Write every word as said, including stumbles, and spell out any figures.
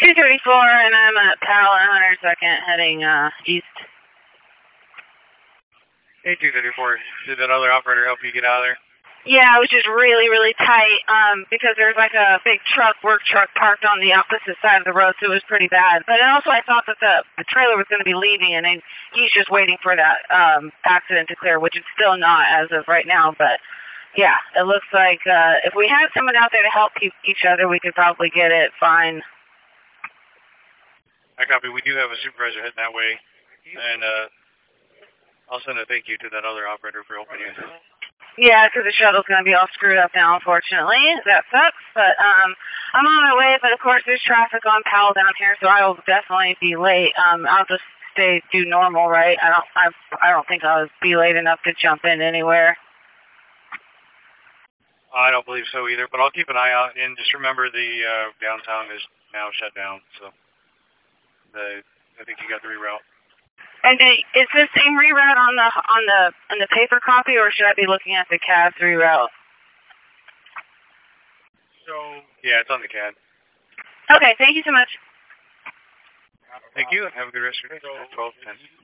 two thirty-four, and I'm at Powell and one hundred second heading uh, east. Hey, two thirty-four, did that other operator help you get out of there? Yeah, it was just really, really tight um, because there's like a big truck, work truck parked on the opposite side of the road, so it was pretty bad. But also I thought that the, the trailer was going to be leaving, and then he's just waiting for that um, accident to clear, which it's still not as of right now. But yeah, it looks like uh, if we had someone out there to help keep each other, we could probably get it fine. I copy. We do have a supervisor heading that way, and uh, I'll send a thank you to that other operator for helping you. Yeah, because the shuttle's going to be all screwed up now, unfortunately. That sucks, but um, I'm on my way. But of course, there's traffic on Powell down here, so I will definitely be late. Um, I'll just stay do normal, right? I don't, I, I don't think I'll be late enough to jump in anywhere. I don't believe so either, but I'll keep an eye out. And just remember, the uh, downtown is now shut down, so the I think you got the reroute. And uh, is the same reroute on the on the on the paper copy, or should I be looking at the C A D reroute? So yeah, it's on the C A D. Okay, thank you so much. Thank you, and have a good rest of your day. twelve ten.